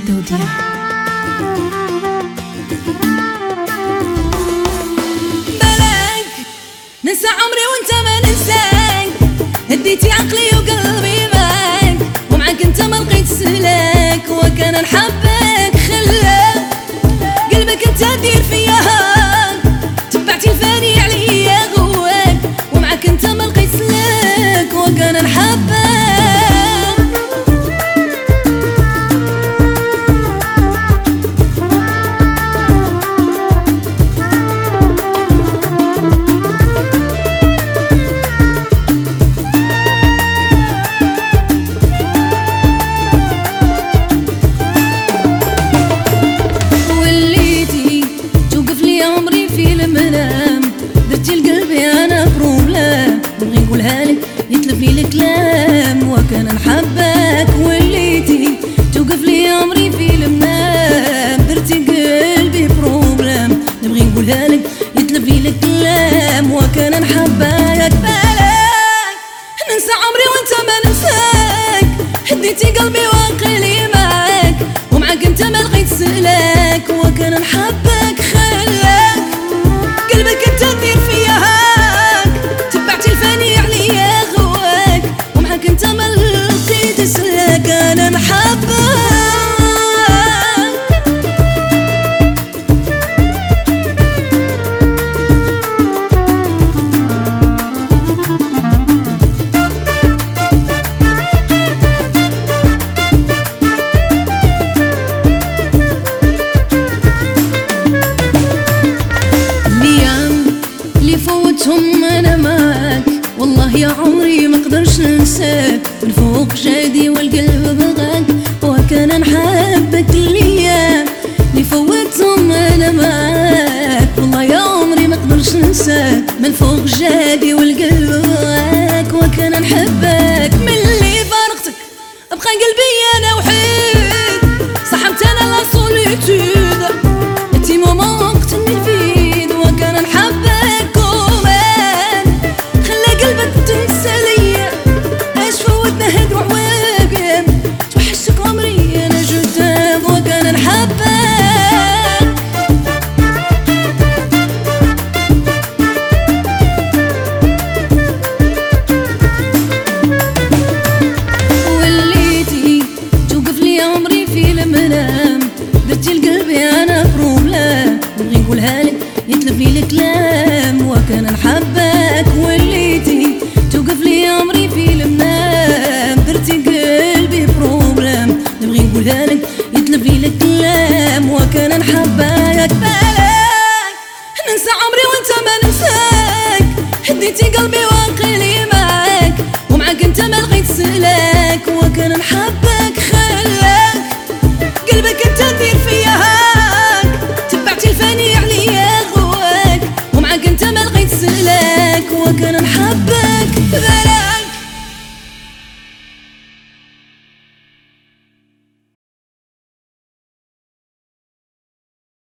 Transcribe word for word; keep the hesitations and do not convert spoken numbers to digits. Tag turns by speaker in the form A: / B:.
A: الدودية.
B: بلاك ننسى عمري وانت ما ننساك، هديتي عقلي وقلبي معاك، ومعاك انت ما لقيت سلاك، وكان نحبك خلاك قلبك انت دير فيا هاك، تبعتي الفاني عليا غواك، ومعاك انت ما لقيت سلاك، وكان نحبك. درتي لقلبي انا بروبلام، نبغي نقولها لك يتلف لي الكلام، وكان نحبك وليتي توقف لي عمري في المنام. درتي قلبي بروبلام، نبغي نقولها لك يتلف لي الكلام، وكان نحبك. بلاك ننسى عمري وانت ما ننساك، هديتي قلبي وعقلي معاك، ومعاك انت ما لقيت سلاك، وكان نحبك خلاك قلبك انت دير فيا هاك، تبعتي الفاني عليا غواك، ومعاك انت ما لقيت سلاك، انا نحبك. فوتهم انا معاك، والله يا عمري ما قدرش ننساك، من فوق جادي والقلب بغاك، وكان نحبك. الايام اللي فوتهم انا معاك، والله يا عمري ما قدرش ننساك، من فوق جادي والقلب بغاك، وكان نحبك. من اللي فارقتك ابقى قلبي انا وحيد، صحبت انا لا سوليتود، انتي ماما وقتني الفيد، وكان نحبك. درتي لقلبي انا بروبلام، نبغي نقولها لك يتلف لي الكلام، وكان نحبك وليتي توقف لي عمري في المنام. درتي قلبي بروبلام، نبغي نقولها لك يتلف لي الكلام، وكان نحبك. بلاك ننسى عمري وانت ما ننساك، هديتي قلبي وعقلي معاك، ومعاك انت ما لقيت سلاك، وكان نحبك خلاك قلبك انت دير فيا هاك، تبعتي الفاني عليا غواك، ومعاك انت ما لقيت سلاك، وكان نحبك.